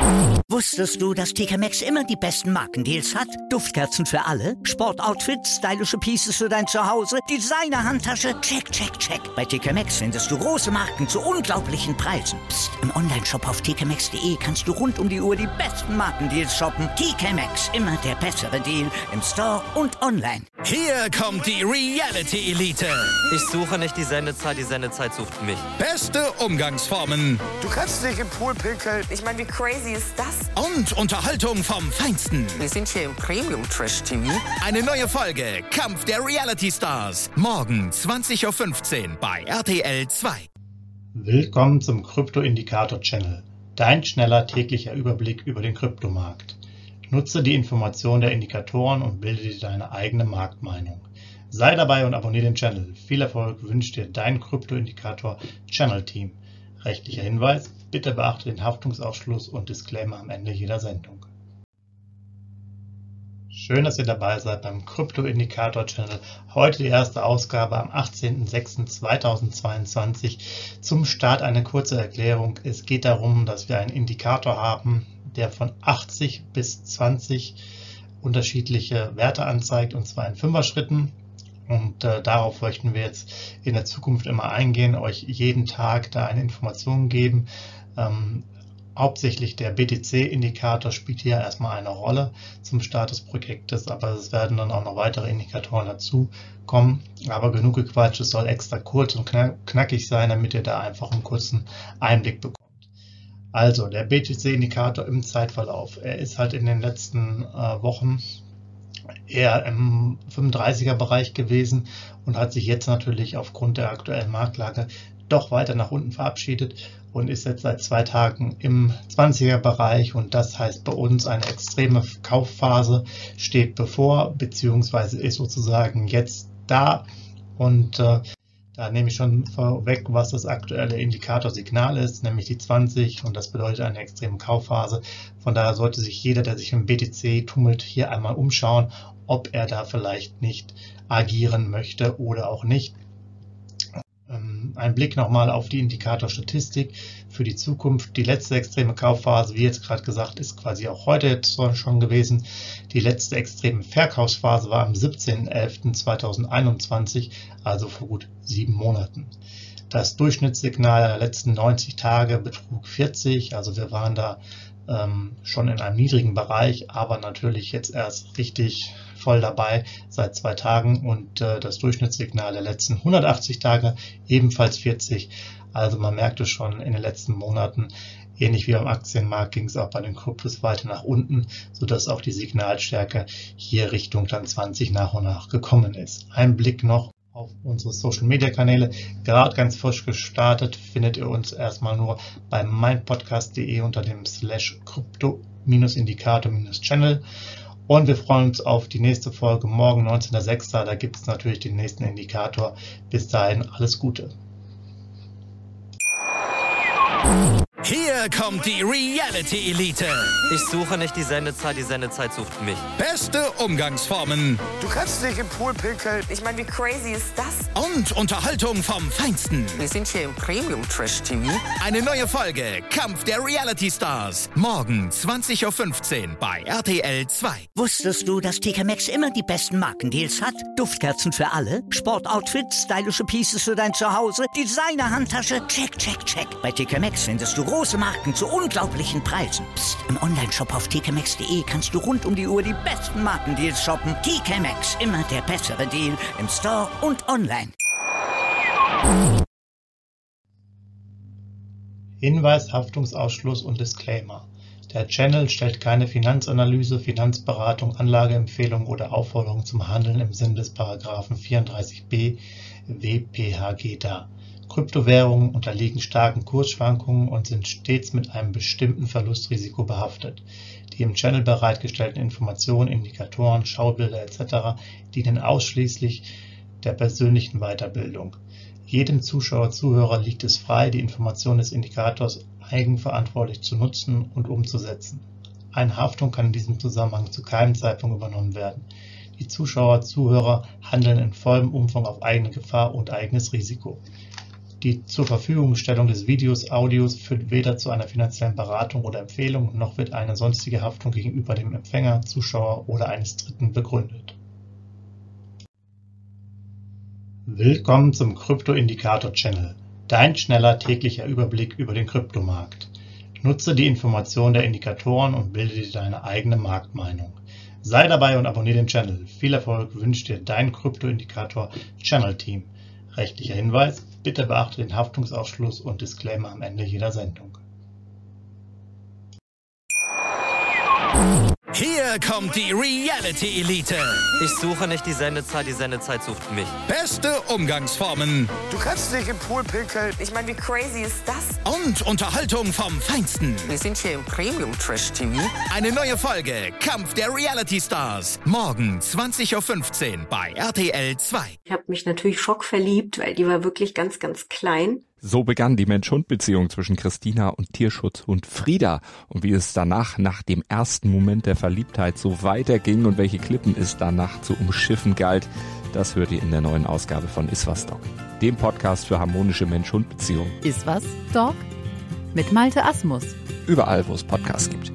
Wusstest du, dass TK Maxx immer die besten Markendeals hat? Duftkerzen für alle, Sportoutfits, stylische Pieces für dein Zuhause, Designer-Handtasche, check, check, check. Bei TK Maxx findest du große Marken zu unglaublichen Preisen. Psst. Im Onlineshop auf tkmaxx.de kannst du rund um die Uhr die besten Markendeals shoppen. TK Maxx, immer der bessere Deal im Store und online. Hier kommt die Reality Elite. Ich suche nicht die Sendezeit sucht mich. Beste Umgangsformen. Du kannst dich im Pool pinkeln. Ich meine, wie crazy ist das? Und Unterhaltung vom Feinsten. Wir sind hier im Premium Trash TV. Eine neue Folge Kampf der Reality Stars. Morgen 20.15 Uhr bei RTL 2. Willkommen zum Krypto-Indikator Channel. Dein schneller täglicher Überblick über den Kryptomarkt. Nutze die Informationen der Indikatoren und bilde dir deine eigene Marktmeinung. Sei dabei und abonniere den Channel. Viel Erfolg wünscht dir dein Krypto-Indikator Channel Team. Rechtlicher Hinweis: Bitte beachte den Haftungsausschluss und Disclaimer am Ende jeder Sendung. Schön, dass ihr dabei seid beim Krypto-Indikator Channel. Heute die erste Ausgabe am 18.06.2022. Zum Start eine kurze Erklärung. Es geht darum, dass wir einen Indikator haben, der von 80 bis 20 unterschiedliche Werte anzeigt, und zwar in 5er-Schritten. Und darauf möchten wir jetzt in der Zukunft immer eingehen, euch jeden Tag da eine Information geben. Hauptsächlich der BTC-Indikator spielt hier erstmal eine Rolle zum Start des Projektes, aber es werden dann auch noch weitere Indikatoren dazu kommen. Aber genug Gequatsch, es soll extra kurz und knackig sein, damit ihr da einfach einen kurzen Einblick bekommt. Also der BTC-Indikator im Zeitverlauf, er ist halt in den letzten Wochen eher im 35er-Bereich gewesen und hat sich jetzt natürlich aufgrund der aktuellen Marktlage doch weiter nach unten verabschiedet und ist jetzt seit 2 Tagen im 20er-Bereich, und das heißt bei uns eine extreme Kaufphase steht bevor, beziehungsweise ist sozusagen jetzt da, und da nehme ich schon vorweg, was das aktuelle Indikatorsignal ist, nämlich die 20, und das bedeutet eine extreme Kaufphase. Von daher sollte sich jeder, der sich im BTC tummelt, hier einmal umschauen, ob er da vielleicht nicht agieren möchte oder auch nicht. Ein Blick nochmal auf die Indikatorstatistik für die Zukunft. Die letzte extreme Kaufphase, wie jetzt gerade gesagt, ist quasi auch heute jetzt schon gewesen. Die letzte extreme Verkaufsphase war am 17.11.2021, also vor gut 7 Monaten. Das Durchschnittssignal der letzten 90 Tage betrug 40, also wir waren da schon in einem niedrigen Bereich, aber natürlich jetzt erst richtig voll dabei seit 2 Tagen, und das Durchschnittssignal der letzten 180 Tage ebenfalls 40. Also man merkte schon in den letzten Monaten, ähnlich wie beim Aktienmarkt, ging es auch bei den Kryptos weiter nach unten, sodass auch die Signalstärke hier Richtung dann 20 nach und nach gekommen ist. Ein Blick noch auf unsere Social Media Kanäle, gerade ganz frisch gestartet, findet ihr uns erstmal nur bei meinpodcast.de unter dem /Krypto-Indikator-Channel. Und wir freuen uns auf die nächste Folge morgen, 19.06. Da gibt es natürlich den nächsten Indikator. Bis dahin alles Gute. Hier kommt die Reality Elite. Ich suche nicht die Sendezeit sucht mich. Beste Umgangsformen. Du kannst dich im Pool pinkeln. Ich meine, wie crazy ist das? Und Unterhaltung vom Feinsten. Wir sind hier im Premium Trash TV. Eine neue Folge Kampf der Reality Stars. Morgen 20.15 Uhr bei RTL 2. Wusstest du, dass TK Maxx immer die besten Markendeals hat? Duftkerzen für alle, Sportoutfits, stylische Pieces für dein Zuhause, Designer-Handtasche, check, check, check. Bei TK Maxx findest du große Marken zu unglaublichen Preisen. Psst. Im Onlineshop auf tkmaxx.de kannst du rund um die Uhr die besten Markendeals shoppen. TK Maxx, immer der bessere Deal im Store und online. Hinweis, Haftungsausschluss und Disclaimer. Der Channel stellt keine Finanzanalyse, Finanzberatung, Anlageempfehlung oder Aufforderung zum Handeln im Sinne des Paragraphen 34b WPHG dar. Kryptowährungen unterliegen starken Kursschwankungen und sind stets mit einem bestimmten Verlustrisiko behaftet. Die im Channel bereitgestellten Informationen, Indikatoren, Schaubilder etc. dienen ausschließlich der persönlichen Weiterbildung. Jedem Zuschauer/Zuhörer liegt es frei, die Informationen des Indikators eigenverantwortlich zu nutzen und umzusetzen. Eine Haftung kann in diesem Zusammenhang zu keinem Zeitpunkt übernommen werden. Die Zuschauer/Zuhörer handeln in vollem Umfang auf eigene Gefahr und eigenes Risiko. Die Zur-Verfügungstellung des Videos, Audios führt weder zu einer finanziellen Beratung oder Empfehlung, noch wird eine sonstige Haftung gegenüber dem Empfänger, Zuschauer oder eines Dritten begründet. Willkommen zum Krypto-Indikator-Channel, dein schneller täglicher Überblick über den Kryptomarkt. Nutze die Informationen der Indikatoren und bilde dir deine eigene Marktmeinung. Sei dabei und abonniere den Channel. Viel Erfolg wünscht dir dein Krypto-Indikator-Channel-Team. Rechtlicher Hinweis: Bitte beachte den Haftungsausschluss und Disclaimer am Ende jeder Sendung. Hier kommt die Reality Elite. Ich suche nicht die Sendezeit sucht mich. Beste Umgangsformen Du kannst dich im Pool pinkeln. Ich meine, wie crazy ist das? und Unterhaltung vom Feinsten. Wir sind hier im Premium Trash TV. Eine neue Folge Kampf der Reality Stars. Morgen 20:15 Uhr bei RTL 2. Ich habe mich natürlich schockverliebt, weil die war wirklich ganz, ganz klein. So begann die Mensch-Hund-Beziehung zwischen Christina und Tierschutzhund Frieda. Und wie es danach, nach dem ersten Moment der Verliebtheit, so weiterging und welche Klippen es danach zu umschiffen galt, das hört ihr in der neuen Ausgabe von Iswas Dog, dem Podcast für harmonische Mensch-Hund-Beziehungen. Iswas Dog? Mit Malte Asmus. Überall, wo es Podcasts gibt.